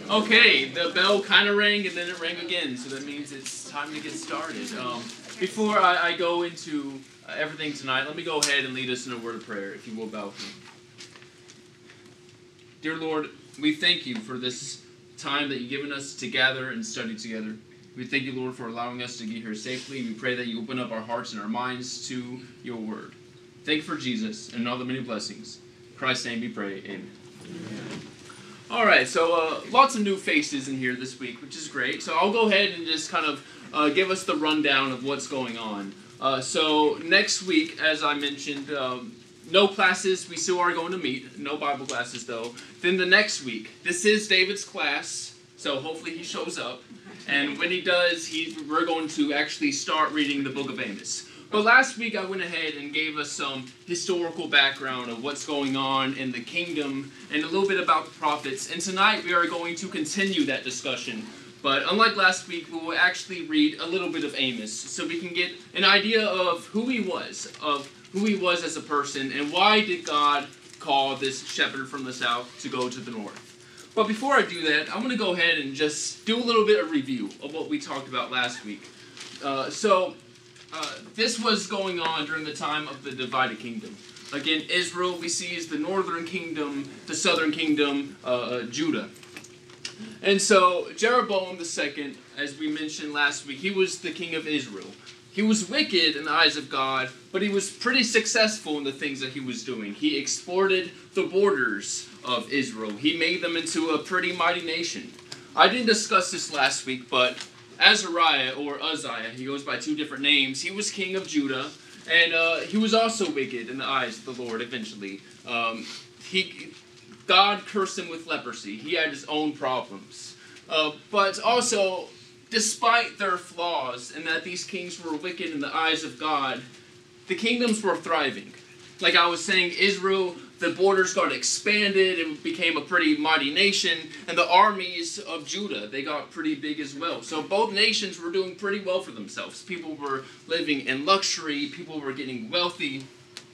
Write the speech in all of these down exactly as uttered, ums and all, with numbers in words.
Okay, the bell kind of rang and then it rang again, so that means it's time to get started. Um, before I, I go into uh, everything tonight, let me go ahead and lead us in a word of prayer, if you will bow with me. Dear Lord, we thank you for this time that you've given us to gather and study together. We thank you, Lord, for allowing us to get here safely. We pray that you open up our hearts and our minds to your word. Thank you for Jesus and all the many blessings. In Christ's name we pray. Amen. Amen. All right, so uh, lots of new faces in here this week, which is great. So I'll go ahead and just kind of uh, give us the rundown of what's going on. Uh, so next week, as I mentioned, um, no classes. We still are going to meet. No Bible classes, though. Then the next week, this is David's class, so hopefully he shows up. And when he does, he, we're going to actually start reading the book of Amos. But last week I went ahead and gave us some historical background of what's going on in the kingdom and a little bit about the prophets. And tonight we are going to continue that discussion. But unlike last week, we will actually read a little bit of Amos so we can get an idea of who he was, of who he was as a person, and why did God call this shepherd from the south to go to the north. But before I do that, I'm going to go ahead and just do a little bit of review of what we talked about last week. Uh, so... Uh, this was going on during the time of the divided kingdom. Again, Israel we see is the northern kingdom, the southern kingdom, uh, uh, Judah. And so Jeroboam the second, as we mentioned last week, he was the king of Israel. He was wicked in the eyes of God, but he was pretty successful in the things that he was doing. He exported the borders of Israel. He made them into a pretty mighty nation. I didn't discuss this last week, but Azariah, or Uzziah, he goes by two different names. He was king of Judah, and uh, he was also wicked in the eyes of the Lord eventually. Um, he, God cursed him with leprosy. He had his own problems. Uh, but also, despite their flaws, and that these kings were wicked in the eyes of God, the kingdoms were thriving. Like I was saying, Israel, the borders got expanded, it became a pretty mighty nation, and the armies of Judah, they got pretty big as well. So both nations were doing pretty well for themselves. People were living in luxury, people were getting wealthy.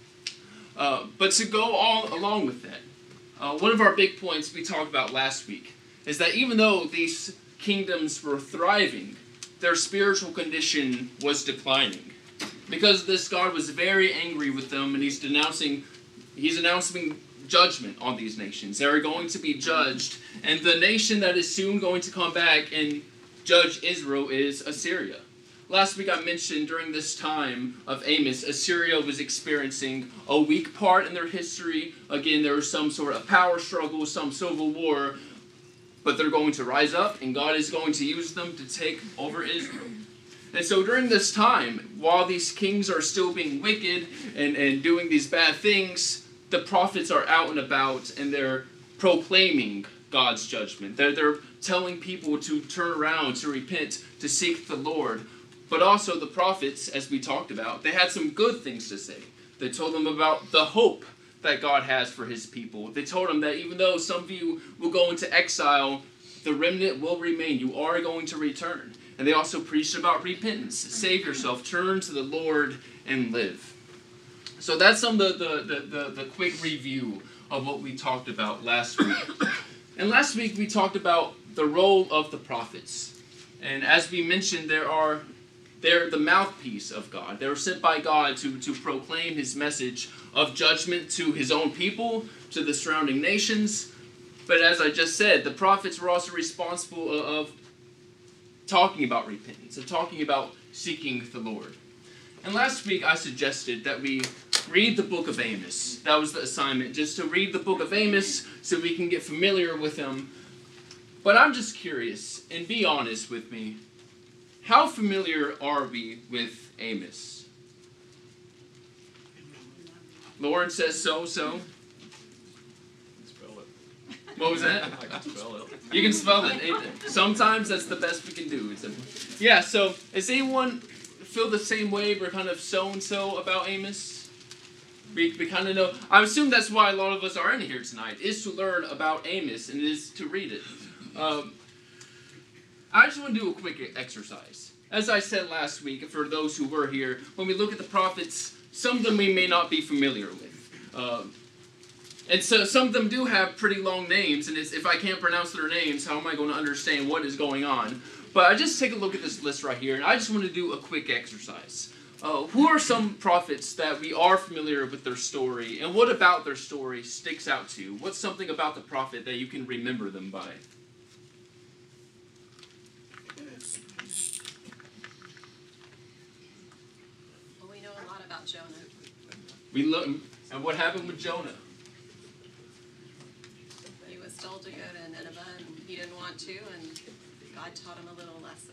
Uh, but to go all along with that, uh, one of our big points we talked about last week is that even though these kingdoms were thriving, their spiritual condition was declining. Because this, God was very angry with them, and he's denouncing He's announcing judgment on these nations. They are going to be judged. And the nation that is soon going to come back and judge Israel is Assyria. Last week I mentioned during this time of Amos, Assyria was experiencing a weak part in their history. Again, there was some sort of power struggle, some civil war. But they're going to rise up, and God is going to use them to take over Israel. And so during this time, while these kings are still being wicked and, and doing these bad things, the prophets are out and about and they're proclaiming God's judgment. They're, they're telling people to turn around, to repent, to seek the Lord. But also the prophets, as we talked about, they had some good things to say. They told them about the hope that God has for his people. They told them that even though some of you will go into exile, the remnant will remain. You are going to return. And they also preached about repentance. Save yourself, turn to the Lord, and live. So that's some of the, the, the, the, the quick review of what we talked about last week. And last week we talked about the role of the prophets. And as we mentioned, there are they're the mouthpiece of God. They were sent by God to, to proclaim his message of judgment to his own people, to the surrounding nations. But as I just said, the prophets were also responsible of talking about repentance, of talking about seeking the Lord. And last week I suggested that we read the book of Amos. That was the assignment, just to read the book of Amos so we can get familiar with him. But I'm just curious, and be honest with me, how familiar are we with Amos? Lauren says so, so. Spell it. What was that? I can spell it. You can spell it. Sometimes that's the best we can do. Yeah, so does anyone feel the same way? We're kind of so-and-so about Amos? We, we kind of know. I assume that's why a lot of us are in here tonight, is to learn about Amos and is to read it. Um, I just want to do a quick exercise. As I said last week, for those who were here, when we look at the prophets, some of them we may not be familiar with. Um, And so some of them do have pretty long names, and it's, if I can't pronounce their names, how am I going to understand what is going on? But I just take a look at this list right here, and I just want to do a quick exercise. Uh, who are some prophets that we are familiar with their story, and what about their story sticks out to you? What's something about the prophet that you can remember them by? Well, we know a lot about Jonah. We look, and what happened with Jonah? He was told to go to Nineveh, and he didn't want to, and God taught him a little lesson.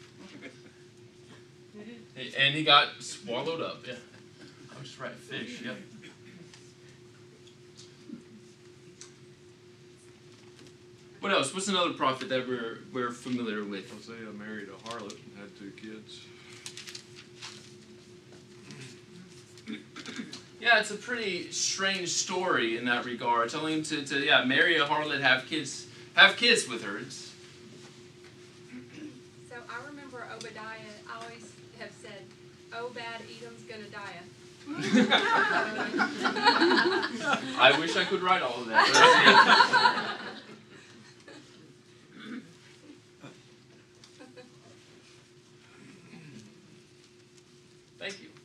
And he got swallowed up. Yeah, I was just writing fish. Yep. What else? What's another prophet that we're we're familiar with? Hosea married a harlot and had two kids. Yeah, it's a pretty strange story in that regard. Telling him to, to yeah marry a harlot, have kids, have kids with her. It's, So I remember Obadiah always have said, Obed Edom's gonna die. I wish I could write all of that. Thank you.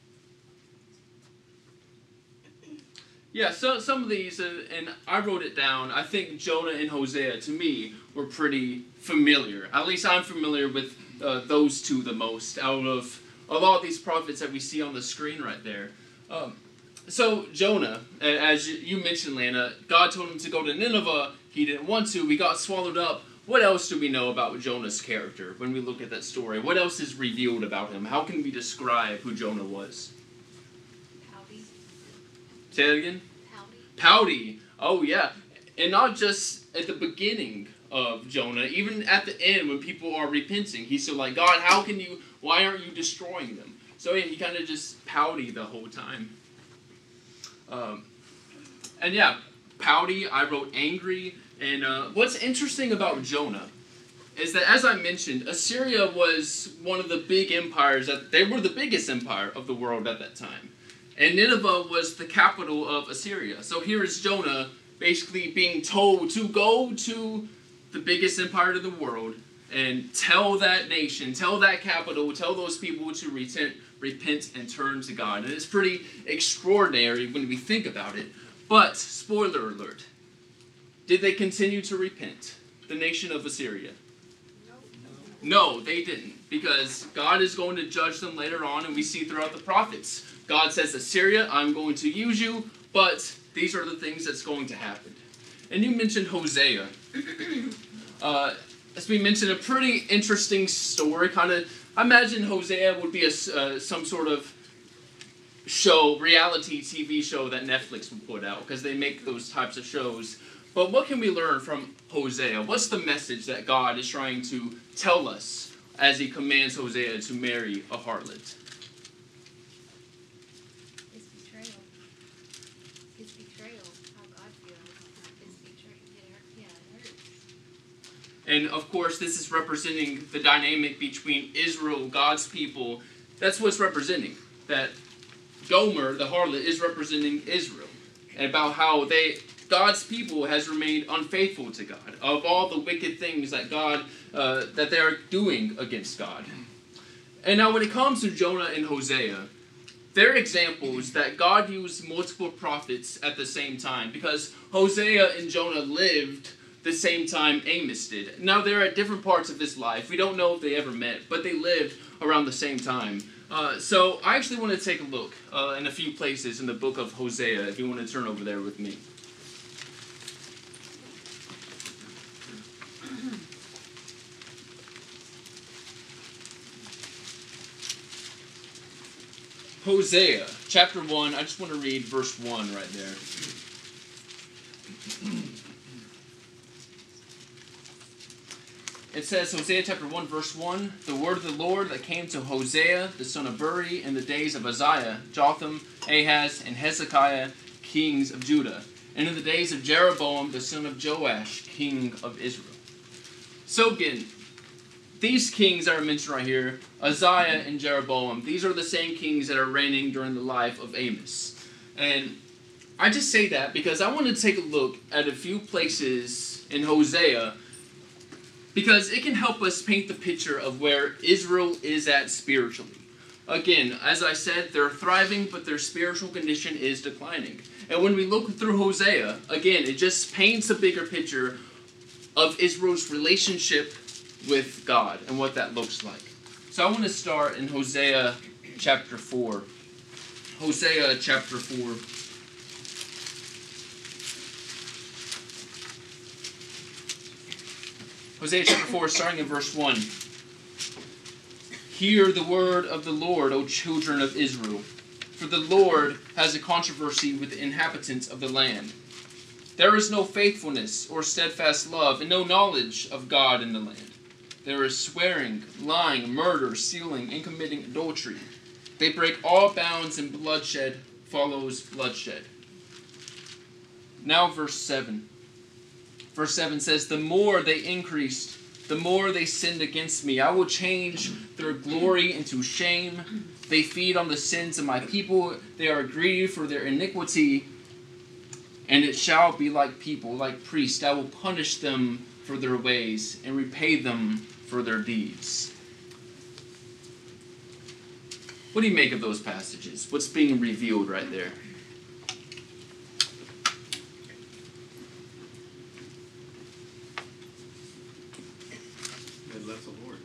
Yeah, so some of these, uh, and I wrote it down. I think Jonah and Hosea, to me, were pretty familiar. At least I'm familiar with uh, those two the most out of a lot of these prophets that we see on the screen right there. Um, so Jonah, a- as you mentioned, Lana, God told him to go to Nineveh. He didn't want to. He got swallowed up. What else do we know about Jonah's character when we look at that story? What else is revealed about him? How can we describe who Jonah was? Pouty. Say that again? Pouty. Pouty. Oh, yeah. And not just at the beginning of Jonah, even at the end when people are repenting. He's still like, God, how can you, why aren't you destroying them? So yeah, he kind of just pouty the whole time. Um, and yeah, pouty, I wrote angry. And uh, what's interesting about Jonah is that, as I mentioned, Assyria was one of the big empires, that they were the biggest empire of the world at that time. And Nineveh was the capital of Assyria. So here is Jonah basically being told to go to the biggest empire of the world and tell that nation, tell that capital, tell those people to repent, repent and turn to God. And it's pretty extraordinary when we think about it. But, spoiler alert, did they continue to repent, the nation of Assyria? No, they didn't, because God is going to judge them later on, and we see throughout the prophets. God says, Assyria, I'm going to use you, but these are the things that's going to happen. And you mentioned Hosea. uh, as we mentioned, a pretty interesting story. Kind of, I imagine Hosea would be a, uh, some sort of show, reality T V show that Netflix would put out, because they make those types of shows. But what can we learn from Hosea? What's the message that God is trying to tell us as he commands Hosea to marry a harlot? His betrayal. His betrayal. How God feels. His betrayal. It hurt. Yeah, it hurts. And of course, this is representing the dynamic between Israel, God's people. That's what's representing. That Gomer, the harlot, is representing Israel. And about how they... God's people has remained unfaithful to God, of all the wicked things that God, uh, that they are doing against God. And now when it comes to Jonah and Hosea, they're examples that God used multiple prophets at the same time, because Hosea and Jonah lived the same time Amos did. Now they're at different parts of his life. We don't know if they ever met, but they lived around the same time. Uh, so I actually want to take a look uh, in a few places in the book of Hosea, if you want to turn over there with me. Hosea, chapter one, I just want to read verse one right there. It says, Hosea chapter one, verse one, the word of the Lord that came to Hosea, the son of Beri, in the days of Uzziah, Jotham, Ahaz, and Hezekiah, kings of Judah, and in the days of Jeroboam, the son of Joash, king of Israel. So again, these kings that are mentioned right here, Uzziah and Jeroboam, these are the same kings that are reigning during the life of Amos. And I just say that because I want to take a look at a few places in Hosea, because it can help us paint the picture of where Israel is at spiritually. Again, as I said, they're thriving, but their spiritual condition is declining. And when we look through Hosea, again, it just paints a bigger picture of Israel's relationship with God and what that looks like. So I want to start in Hosea chapter four. Hosea chapter four. Hosea chapter four, starting in verse one. Hear the word of the Lord, O children of Israel. For the Lord has a controversy with the inhabitants of the land. There is no faithfulness or steadfast love, and no knowledge of God in the land. There is swearing, lying, murder, stealing, and committing adultery. They break all bounds, and bloodshed follows bloodshed. Now verse seven. Verse seven says, the more they increased, the more they sinned against me. I will change their glory into shame. They feed on the sins of my people. They are greedy for their iniquity. And it shall be like people, like priests. I will punish them for their ways and repay them for their deeds. What do you make of those passages? What's being revealed right there? They left the Lord.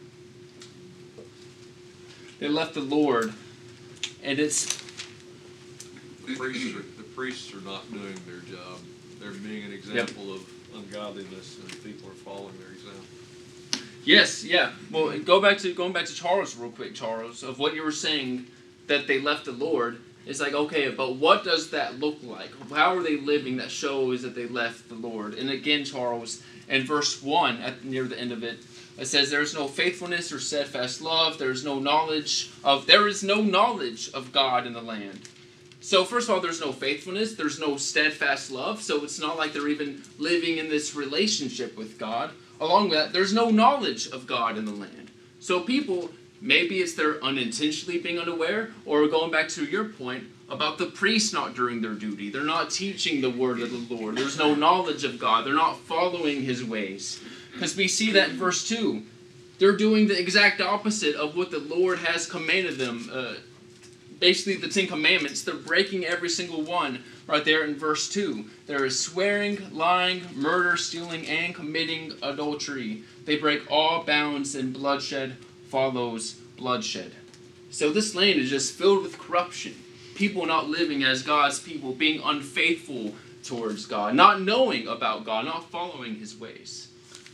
They left the Lord, and it's The priests are, the priests are not doing their job. They're being an example of ungodliness, and people are following their example. yes, yeah. Well, go back to going back to Charles real quick, Charles, of what you were saying that they left the Lord. It's like, okay, but what does that look like? How are they living that shows that they left the Lord? And again, Charles, in verse one, at near the end of it, it says, there is no faithfulness or steadfast love. There is no knowledge of, there is no knowledge of God in the land. So first of all, there's no faithfulness. There's no steadfast love. So it's not like they're even living in this relationship with God. Along with that, there's no knowledge of God in the land. So people, maybe it's they're unintentionally being unaware, or going back to your point about the priests not doing their duty. They're not teaching the word of the Lord. There's no knowledge of God. They're not following his ways. Because we see that in verse two. They're doing the exact opposite of what the Lord has commanded them. Uh, basically, the Ten Commandments. They're breaking every single one right there in verse two. There is swearing, lying, murder, stealing, and committing adultery. They break all bounds, and bloodshed follows bloodshed. So this land is just filled with corruption. People not living as God's people, being unfaithful towards God, not knowing about God, not following his ways.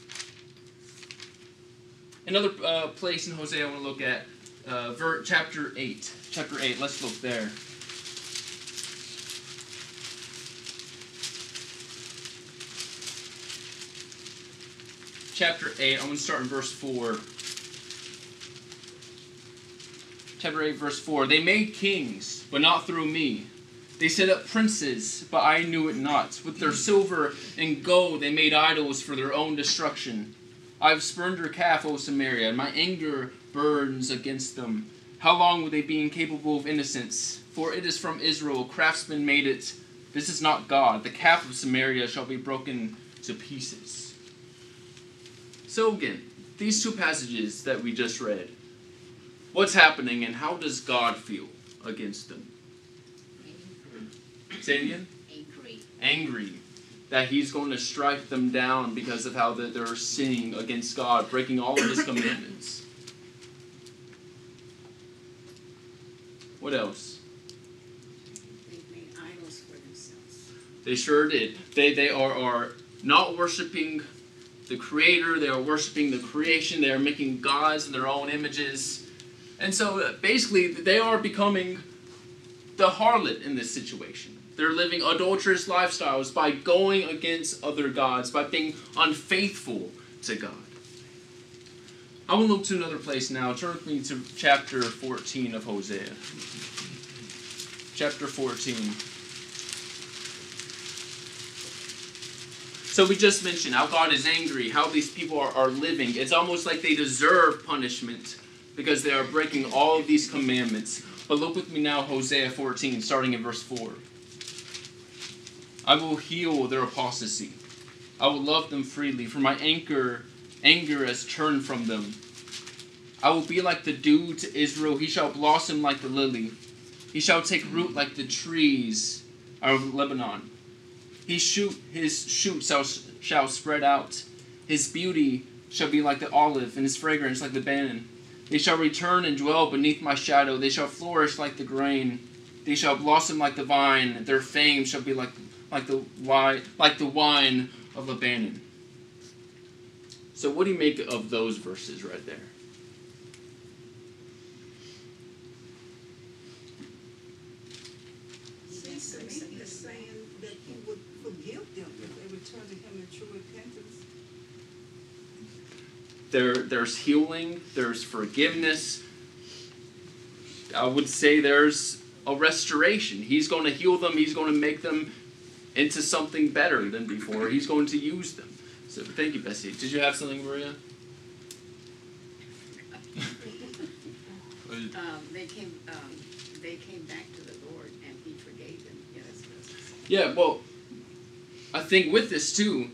Another uh, place in Hosea I want to look at, uh, ver- chapter eight. Chapter eight, let's look there. Chapter eight, I'm going to start in verse four. Chapter eight, verse four. They made kings, but not through me. They set up princes, but I knew it not. With their silver and gold they made idols for their own destruction. I have spurned your calf, O Samaria, and my anger burns against them. How long will they be incapable of innocence? For it is from Israel, craftsmen made it. This is not God. The calf of Samaria shall be broken to pieces. So again, these two passages that we just read, what's happening and how does God feel against them? Say it again? Angry. Angry. That he's going to strike them down because of how they're sinning against God, breaking all of his commandments. What else? They've made idols for themselves. They sure did. They they are, are not worshiping the Creator. They are worshiping the creation. They are making gods in their own images. And so uh, basically they are becoming the harlot in this situation. They're living adulterous lifestyles by going against other gods, by being unfaithful to God. I want to look to another place now. Turn with me to chapter fourteen of Hosea. Chapter fourteen. So we just mentioned how God is angry, how these people are, are living. It's almost like they deserve punishment because they are breaking all of these commandments. But look with me now, Hosea fourteen, starting in verse four. I will heal their apostasy. I will love them freely, for my anchor, anger has turned from them. I will be like the dew to Israel. He shall blossom like the lily. He shall take root like the trees of Lebanon. He shoot, his shoots shall, shall spread out. His beauty shall be like the olive, and his fragrance like the banyan. They shall return and dwell beneath my shadow. They shall flourish like the grain. They shall blossom like the vine. Their fame shall be like, like, the, wine, like the wine of Lebanon. So what do you make of those verses right there? Seems to me he's saying that he would forgive them if they return to him in true repentance. There, there's healing, there's forgiveness. I would say there's a restoration. He's going to heal them. He's going to make them into something better than before. He's going to use them. So thank you, Bessie. Did you have something, Maria? Um, they came, um, they came back to the Lord and he forgave them. Yeah, that's what I was saying. Yeah, well, I think with this too,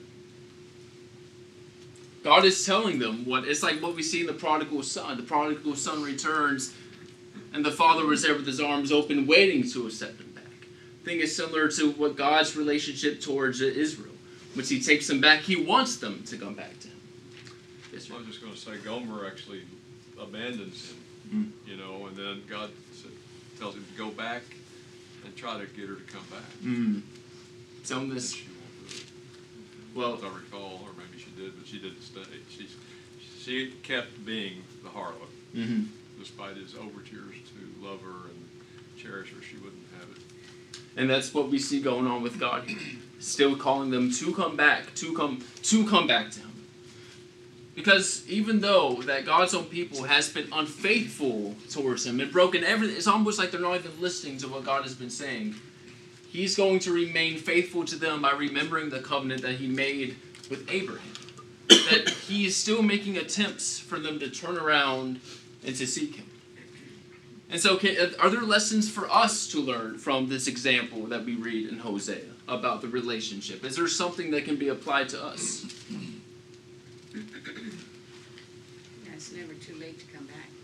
God is telling them what it's like what we see in the prodigal son. The prodigal son returns, and the father was there with his arms open, waiting to accept him back. I think it's similar to what God's relationship towards Israel. Once he takes them back, he wants them to come back to him. Yes, I was just going to say, Gomer actually abandons him, Mm. you know, and then God sa- tells him to go back and try to get her to come back. Mm. Tell him And this. she won't do it. Well- As I recall, or maybe she did, but she didn't stay. She's, she kept being the harlot. Mm-hmm. Despite his overtures to love her and cherish her, she wouldn't have it. And that's what we see going on with God here. Still calling them to come back, to come, to come back to him. Because even though that God's own people has been unfaithful towards him and broken everything, it's almost like they're not even listening to what God has been saying. He's going to remain faithful to them by remembering the covenant that he made with Abraham. That he is still making attempts for them to turn around and to seek him. And so, can, are there lessons for us to learn from this example that we read in Hosea about the relationship? Is there something that can be applied to us? Yeah, it's never too late to come back.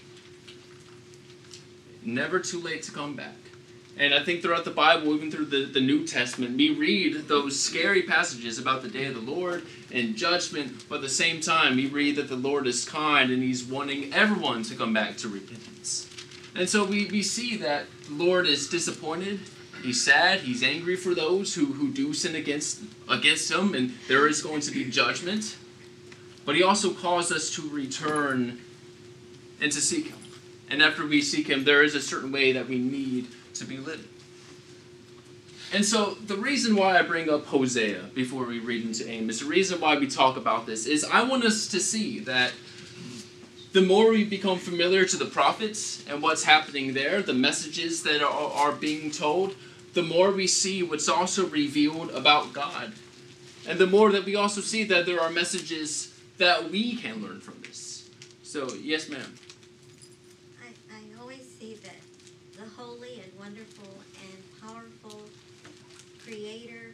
Never too late to come back. And I think throughout the Bible, even through the, the New Testament, we read those scary passages about the day of the Lord and judgment, but at the same time, we read that the Lord is kind and he's wanting everyone to come back to repentance. And so we, we see that the Lord is disappointed, he's sad, he's angry for those who, who do sin against, against him, and there is going to be judgment. But he also calls us to return and to seek him. And after we seek him, there is a certain way that we need to be living. And so the reason why I bring up Hosea before we read into Amos, the reason why we talk about this is I want us to see that the more we become familiar to the prophets and what's happening there, the messages that are, are being told, the more we see what's also revealed about God. And the more that we also see that there are messages that we can learn from this. So, yes, ma'am. I, I always see that the holy and wonderful and powerful Creator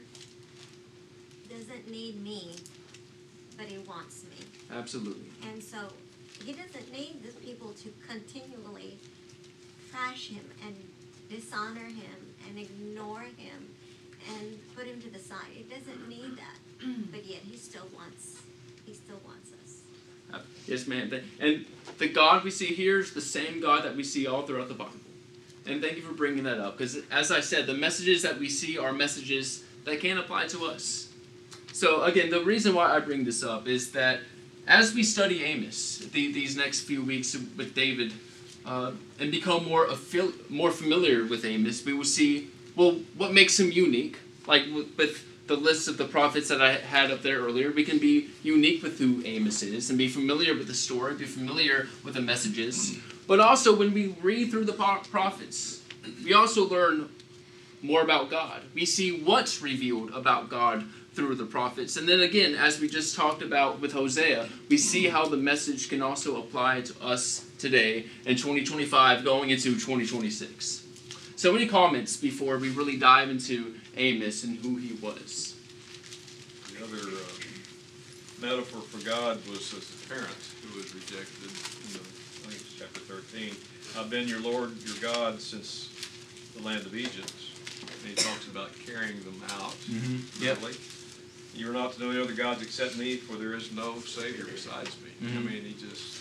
doesn't need me, but he wants me. Absolutely. And so he doesn't need the people to continually trash him and dishonor him and ignore him and put him to the side. He doesn't need that, but yet he still wants, he still wants us. Uh, yes, ma'am. And the God we see here is the same God that we see all throughout the Bible. And thank you for bringing that up, because as I said, the messages that we see are messages that can apply to us. So again, the reason why I bring this up is that as we study Amos the, these next few weeks with David uh, and become more affil- more familiar with Amos, we will see, well, what makes him unique. Like with, with the list of the prophets that I had up there earlier, we can be unique with who Amos is and be familiar with the story, be familiar with the messages. But also when we read through the prophets, we also learn more about God. We see what's revealed about God through the prophets. And then again, as we just talked about with Hosea, we see how the message can also apply to us today in twenty twenty-five going into twenty twenty-six. So any comments before we really dive into Amos and who he was. The other uh, metaphor for God was as a parent who was rejected. You know, I think it's chapter thirteen. I've been your Lord, your God, since the land of Egypt. And he talks about carrying them out. Mm-hmm. Yep. Really. You are not to know any other gods except me, for there is no Savior besides me. Mm-hmm. I mean, he just,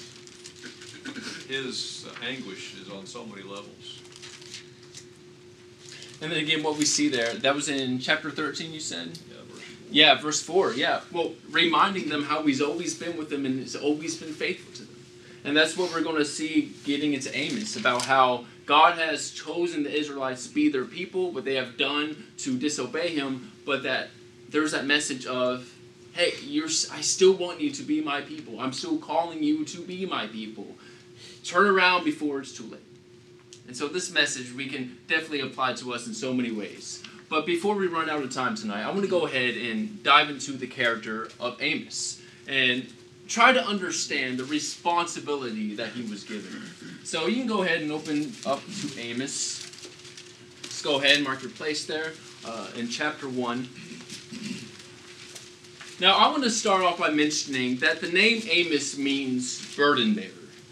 his uh, anguish is on so many levels. And then again, what we see there, that was in chapter thirteen, you said? Yeah, verse four. Yeah, verse four, yeah. Well, reminding them how he's always been with them and has always been faithful to them. And that's what we're going to see getting into Amos, about how God has chosen the Israelites to be their people, what they have done to disobey him, but that there's that message of, hey, you're, I still want you to be my people. I'm still calling you to be my people. Turn around before it's too late. And so this message we can definitely apply to us in so many ways. But before we run out of time tonight, I want to go ahead and dive into the character of Amos and try to understand the responsibility that he was given. So you can go ahead and open up to Amos. Just go ahead and mark your place there uh, in chapter one. Now I want to start off by mentioning that the name Amos means burden bearer.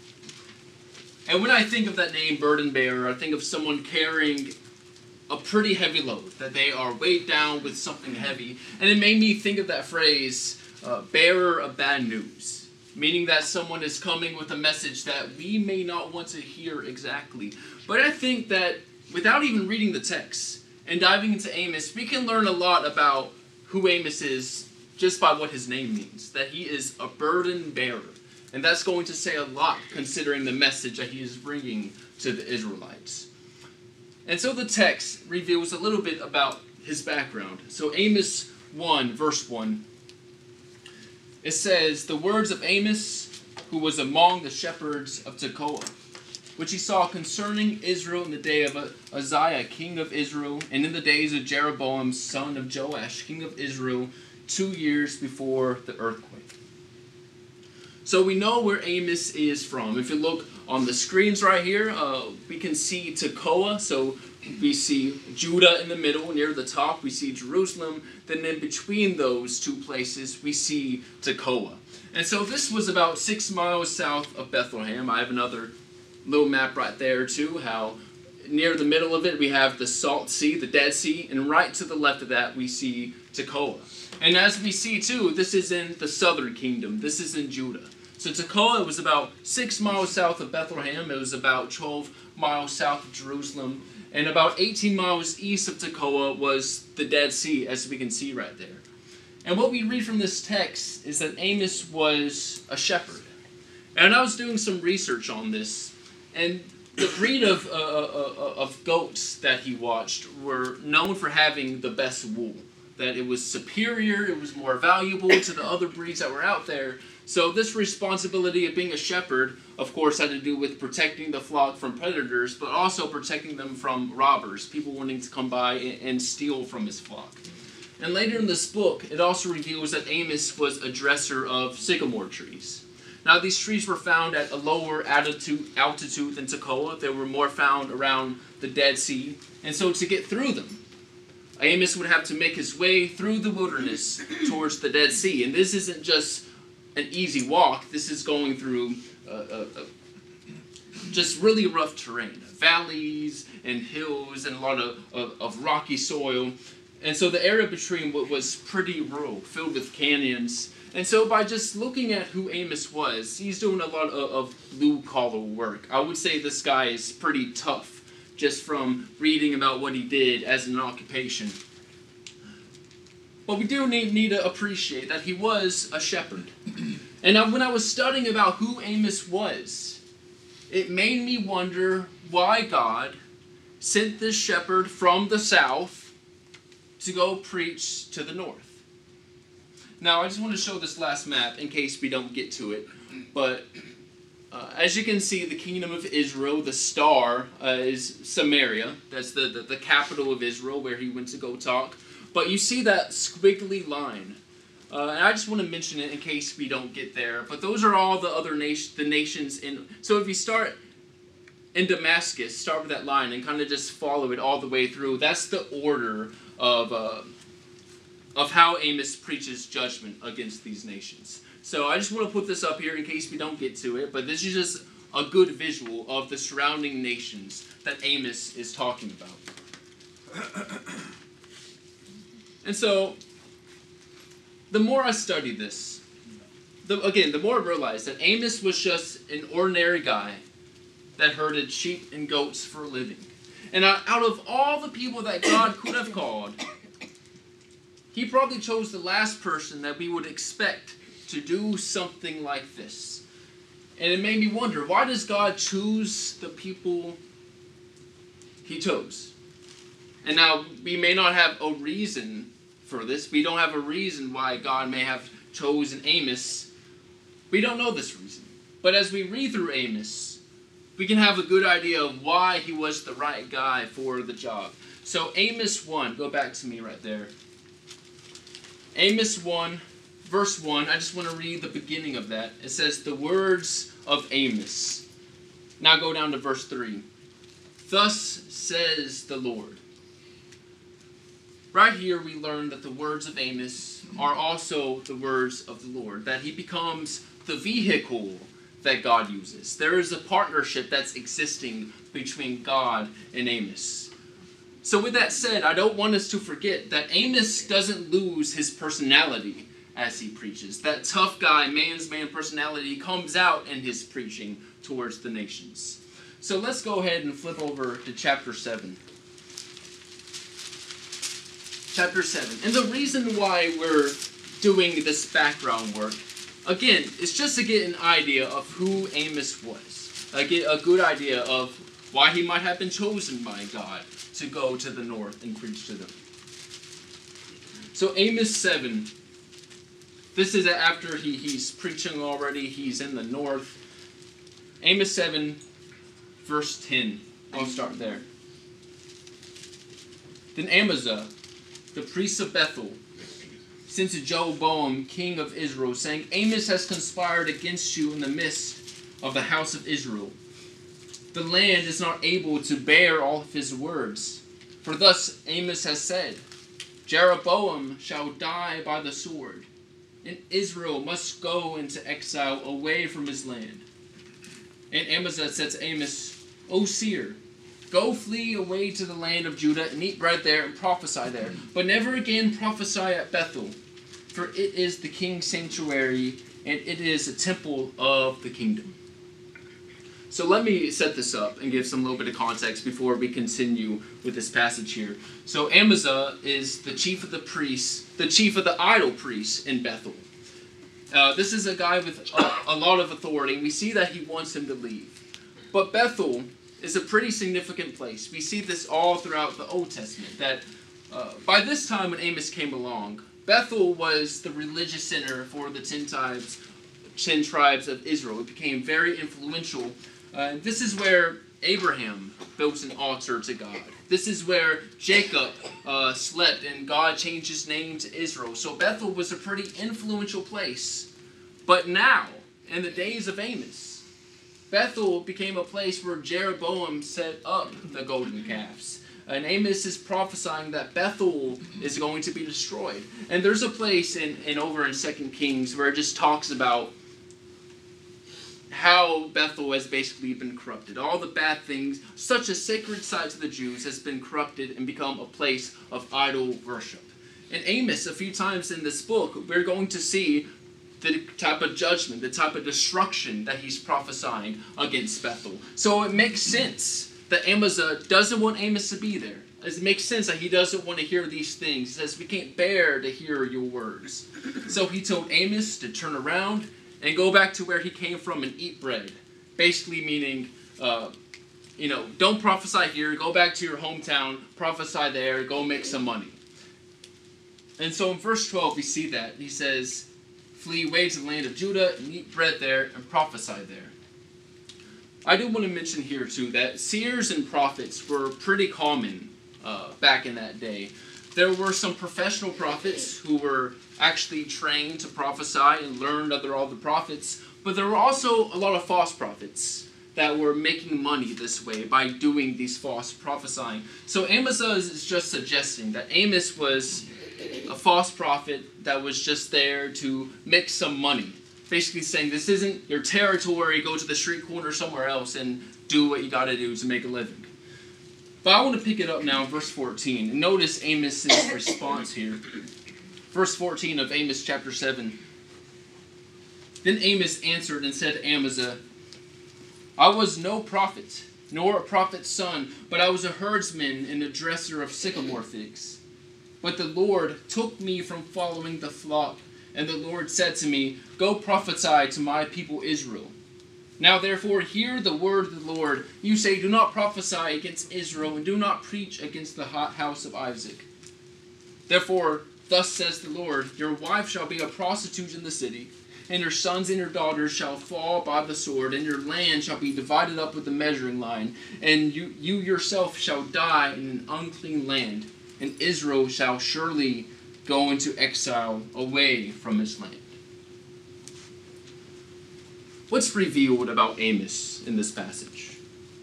And when I think of that name, burden bearer, I think of someone carrying a pretty heavy load, that they are weighed down with something heavy. And it made me think of that phrase, uh, bearer of bad news, meaning that someone is coming with a message that we may not want to hear exactly. But I think that without even reading the text and diving into Amos, we can learn a lot about who Amos is just by what his name means, that he is a burden bearer. And that's going to say a lot considering the message that he is bringing to the Israelites. And so the text reveals a little bit about his background. So Amos one, verse one, it says, "The words of Amos, who was among the shepherds of Tekoa, which he saw concerning Israel in the day of Uzziah, king of Israel, and in the days of Jeroboam, son of Joash, king of Israel, two years before the earthquake." So we know where Amos is from. If you look on the screens right here, uh, we can see Tekoa. So we see Judah in the middle, near the top. We see Jerusalem. Then in between those two places, we see Tekoa. And so this was about six miles south of Bethlehem. I have another little map right there too, how near the middle of it we have the Salt Sea, the Dead Sea, and right to the left of that we see Tekoa. And as we see too, this is in the southern kingdom. This is in Judah. So Tekoa was about six miles south of Bethlehem. It was about twelve miles south of Jerusalem. And about eighteen miles east of Tekoa was the Dead Sea, as we can see right there. And what we read from this text is that Amos was a shepherd. And I was doing some research on this. And the breed of, uh, uh, of goats that he watched were known for having the best wool. That it was superior, it was more valuable to the other breeds that were out there. So this responsibility of being a shepherd, of course, had to do with protecting the flock from predators, but also protecting them from robbers, people wanting to come by and steal from his flock. And later in this book, it also reveals that Amos was a dresser of sycamore trees. Now, these trees were found at a lower altitude, altitude than Tekoa. They were more found around the Dead Sea. And so to get through them, Amos would have to make his way through the wilderness towards the Dead Sea. And this isn't just an easy walk. This is going through uh, uh, uh, just really rough terrain. Valleys and hills and a lot of, of, of rocky soil. And so the area between what was pretty rural, filled with canyons. And so by just looking at who Amos was, he's doing a lot of, of blue-collar work. I would say this guy is pretty tough, just from reading about what he did as an occupation. But we do need, need to appreciate that he was a shepherd. And when I was studying about who Amos was, it made me wonder why God sent this shepherd from the south to go preach to the north. Now, I just want to show this last map in case we don't get to it. But uh, as you can see, the kingdom of Israel, the star, uh, is Samaria. That's the, the, the capital of Israel where he went to go talk. But you see that squiggly line. Uh, and I just want to mention it in case we don't get there. But those are all the other nation, the nations in. So if you start in Damascus, start with that line and kind of just follow it all the way through. That's the order of uh, of how Amos preaches judgment against these nations. So I just want to put this up here in case we don't get to it, but this is just a good visual of the surrounding nations that Amos is talking about. And so, the more I study this, the, again, the more I realize that Amos was just an ordinary guy that herded sheep and goats for a living. And out of all the people that God could have called, he probably chose the last person that we would expect to do something like this. And it made me wonder, why does God choose the people he chose? And now, we may not have a reason for this. We don't have a reason why God may have chosen Amos. We don't know this reason. But as we read through Amos, we can have a good idea of why he was the right guy for the job. So Amos one, go back to me right there. Amos one, verse one, I just want to read the beginning of that. It says, the words of Amos. Now go down to verse three. Thus says the Lord. Right here we learn that the words of Amos are also the words of the Lord, that he becomes the vehicle that God uses. There is a partnership that's existing between God and Amos. So with that said, I don't want us to forget that Amos doesn't lose his personality as he preaches. That tough guy, man's man personality comes out in his preaching towards the nations. So let's go ahead and flip over to chapter seven. Chapter seven. And the reason why we're doing this background work, again, is just to get an idea of who Amos was. I get a good idea of why he might have been chosen by God to go to the north and preach to them. So Amos seven, this is after he, he's preaching already, he's in the north. Amos seven, verse ten. I'll start there. Then Amaziah, the priest of Bethel, sent to Jeroboam, king of Israel, saying, Amos has conspired against you in the midst of the house of Israel. The land is not able to bear all of his words. For thus Amos has said, Jeroboam shall die by the sword, and Israel must go into exile away from his land. And Amaziah said to Amos, O seer, go flee away to the land of Judah and eat bread there and prophesy there. But never again prophesy at Bethel, for it is the king's sanctuary and it is a temple of the kingdom. So let me set this up and give some little bit of context before we continue with this passage here. So Amaziah is the chief of the priests, the chief of the idol priests in Bethel. Uh, this is a guy with a, a lot of authority, and we see that he wants him to leave. But Bethel is a pretty significant place. We see this all throughout the Old Testament, that uh, by this time when Amos came along, Bethel was the religious center for the ten tribes, ten tribes of Israel. It became very influential. Uh, this is where Abraham built an altar to God. This is where Jacob uh, slept, and God changed his name to Israel. So Bethel was a pretty influential place. But now, in the days of Amos, Bethel became a place where Jeroboam set up the golden calves. And Amos is prophesying that Bethel is going to be destroyed. And there's a place in, in over in Second Kings where it just talks about how Bethel has basically been corrupted. All the bad things, such a sacred site to the Jews, has been corrupted and become a place of idol worship. And Amos, a few times in this book, we're going to see the type of judgment, the type of destruction that he's prophesying against Bethel. So it makes sense that Amaziah doesn't want Amos to be there. It makes sense that he doesn't want to hear these things. He says, we can't bear to hear your words. So he told Amos to turn around and go back to where he came from and eat bread. Basically meaning, uh, you know, don't prophesy here. Go back to your hometown. Prophesy there. Go make some money. And so in verse twelve, we see that. He says, flee away to the land of Judah and eat bread there and prophesy there. I do want to mention here, too, that seers and prophets were pretty common uh, back in that day. There were some professional prophets who were actually trained to prophesy and learned under all the prophets, but there were also a lot of false prophets that were making money this way by doing these false prophesying. So Amos is just suggesting that Amos was a false prophet that was just there to make some money. Basically saying, this isn't your territory, go to the street corner somewhere else and do what you got to do to make a living. But I want to pick it up now, verse fourteen. And notice Amos's response here. Verse fourteen of Amos chapter seven. Then Amos answered and said to Amaziah, I was no prophet, nor a prophet's son, but I was a herdsman and a dresser of sycamore figs. But the Lord took me from following the flock, and the Lord said to me, Go prophesy to my people Israel. Now therefore hear the word of the Lord. You say, Do not prophesy against Israel, and do not preach against the house of Isaac. Therefore, thus says the Lord, Your wife shall be a prostitute in the city, and your sons and your daughters shall fall by the sword, and your land shall be divided up with the measuring line, and you, you yourself shall die in an unclean land, and Israel shall surely go into exile away from his land. What's revealed about Amos in this passage?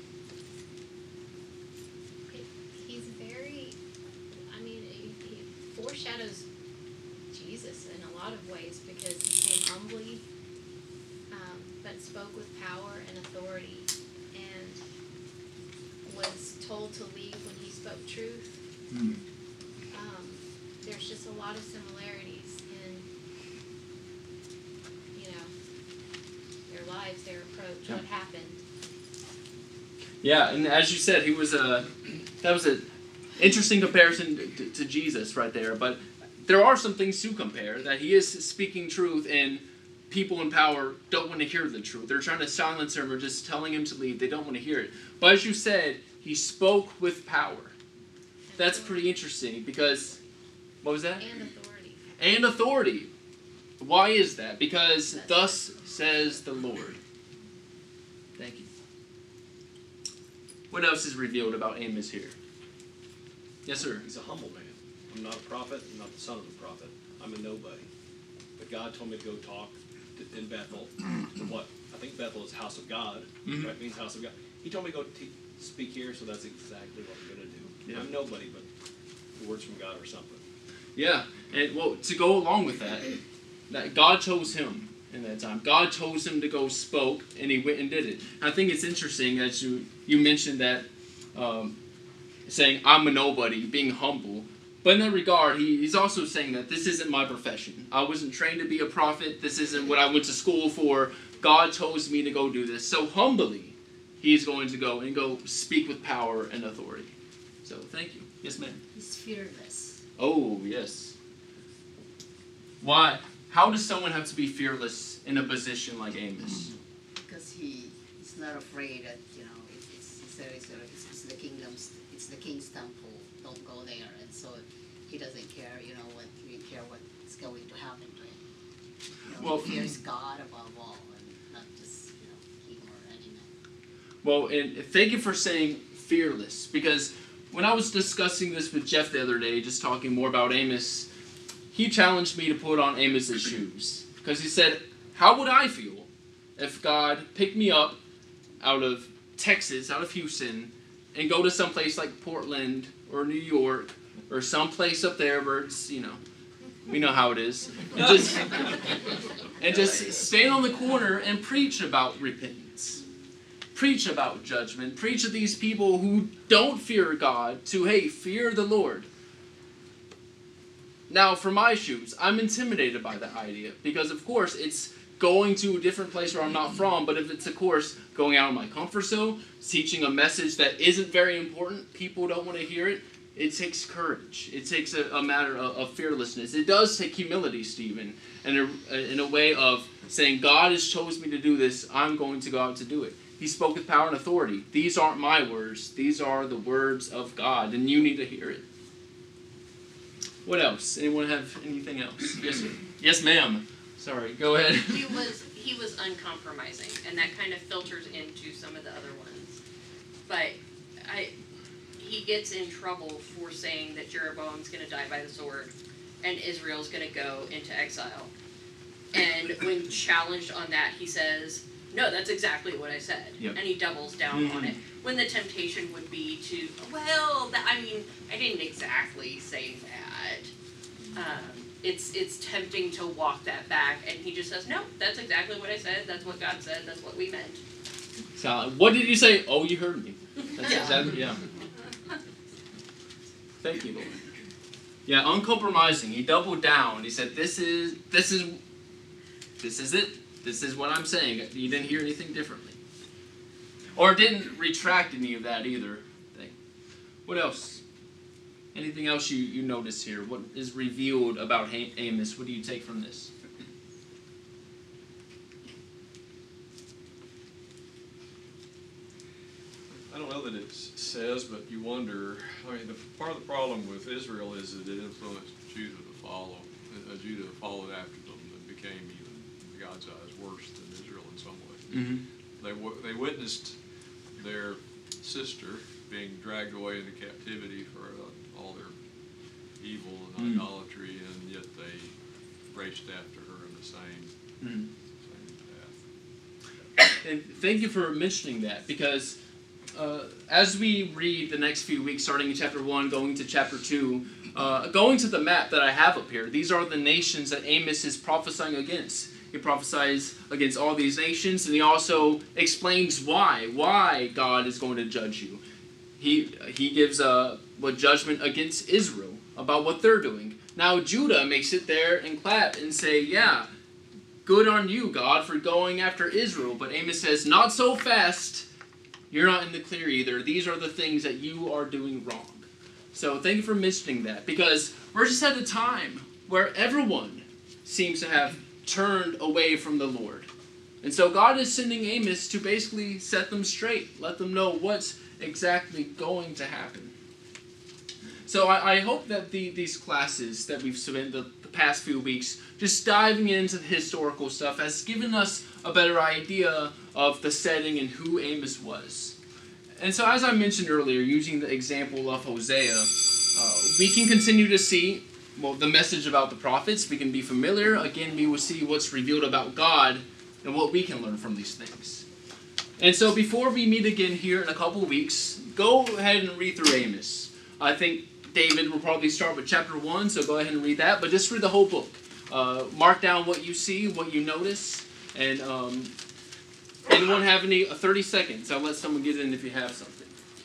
He's very, I mean, he, he foreshadows Jesus in a lot of ways because he came humbly, um, but spoke with power and authority, and was told to leave when he spoke truth. Hmm. Um, there's just a lot of similarities in, you know, their lives, their approach, Yeah. what happened. Yeah, and as you said, he was a that was an interesting comparison to, to Jesus right there. But there are some things to compare, that he is speaking truth and people in power don't want to hear the truth. They're trying to silence him or just telling him to leave. They don't want to hear it. But as you said, he spoke with power. That's pretty interesting because, what was that? And authority. And authority. Why is that? Because thus says the Lord. Thank you. What else is revealed about Amos here? Yes, sir. He's a humble man. I'm not a prophet. I'm not the son of a prophet. I'm a nobody. But God told me to go talk to, in Bethel to what? I think Bethel is house of God. Mhm. Right? It means house of God. He told me to go te- speak here, so that's exactly what I'm going to do. Yeah. I'm nobody, but the words from God or something. Yeah, and well, to go along with that, that God chose him in that time. God chose him to go spoke, and he went and did it. I think it's interesting that you you mentioned that, um, saying I'm a nobody, being humble. But in that regard, he, he's also saying that this isn't my profession. I wasn't trained to be a prophet. This isn't what I went to school for. God chose me to go do this. So humbly, he's going to go and go speak with power and authority. So thank you. Yes, ma'am. He's fearless. Oh, yes. Why? How does someone have to be fearless in a position like Amos? Because he is not afraid that, you know, it, it's, it's, a, it's, a, it's, it's the kingdom's, it's the king's temple. Don't go there. And so he doesn't care, you know, what he doesn't care what's going to happen to him. You know, Well, he fears God above all and not just, you know, king or any man. Well, and thank you for saying fearless, because when I was discussing this with Jeff the other day, just talking more about Amos, he challenged me to put on Amos's shoes. Because he said, how would I feel if God picked me up out of Texas, out of Houston, and go to some place like Portland or New York or some place up there where it's, you know, we know how it is, and just, and just stand on the corner and preach about repentance. Preach about judgment. Preach to these people who don't fear God to, hey, fear the Lord. Now, for my shoes, I'm intimidated by that idea because, of course, it's going to a different place where I'm not from, but if it's, of course, going out of my comfort zone, teaching a message that isn't very important, people don't want to hear it, it takes courage. It takes a, a matter of, of fearlessness. It does take humility, Stephen, and in a way of saying, God has chosen me to do this, I'm going to go out to do it. He spoke with power and authority. These aren't my words. These are the words of God, and you need to hear it. What else? Anyone have anything else? Yes, sir. Yes, ma'am. Sorry, go ahead. He was he was uncompromising, and that kind of filters into some of the other ones. But I, he gets in trouble for saying that Jeroboam's going to die by the sword, and Israel's going to go into exile. And when challenged on that, he says, no, that's exactly what I said. Yep. And he doubles down on Mhm. it. When the temptation would be to, well, that, I mean, I didn't exactly say that. Um, it's it's tempting to walk that back, and he just says, no, that's exactly what I said. That's what God said. That's what we meant. So, what did you say? Oh, you heard me. That's Yeah. exactly, yeah. Thank you, Lord. Yeah, uncompromising. He doubled down. He said, "This is this is this is it. This is what I'm saying." You didn't hear anything differently, or didn't retract any of that either. What else? Anything else you you notice here? What is revealed about Amos? What do you take from this? I don't know that it says, but you wonder, I mean, the, part of the problem with Israel is that it influenced Judah to follow. Uh, Judah followed after them and became even, in God's eyes, worse than Israel in some ways. Mm-hmm. They, w- they witnessed their sister being dragged away into captivity for uh, all their evil and Mm. idolatry, and yet they raced after her in the same, Mm-hmm. same path. And thank you for mentioning that, because uh, as we read the next few weeks, starting in chapter one, going to chapter two, uh, going to the map that I have up here, these are the nations that Amos is prophesying against. He prophesies against all these nations, and he also explains why, why God is going to judge you. He he gives a, a judgment against Israel about what they're doing. Now Judah may sit there and clap and say, yeah, good on you, God, for going after Israel. But Amos says, not so fast. You're not in the clear either. These are the things that you are doing wrong. So thank you for mentioning that, because we're just at a time where everyone seems to have turned away from the Lord. And so God is sending Amos to basically set them straight, let them know what's exactly going to happen. So I, I hope that the, these classes that we've spent the, the past few weeks, just diving into the historical stuff, has given us a better idea of the setting and who Amos was. And so as I mentioned earlier, using the example of Hosea, uh, we can continue to see, well, the message about the prophets. We can be familiar. Again, we will see what's revealed about God and what we can learn from these things. And so before we meet again here in a couple of weeks, go ahead and read through Amos. I think David will probably start with chapter one, so go ahead and read that. But just read the whole book. Uh, mark down what you see, what you notice. And um, anyone have any uh, thirty seconds? I'll let someone get in if you have something.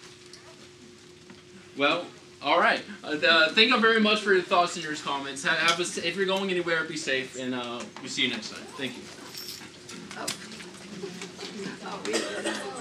Well, all right. Uh, the, thank you very much for your thoughts and your comments. Have, have a, if you're going anywhere, be safe, and uh, we'll see you next time. Thank you.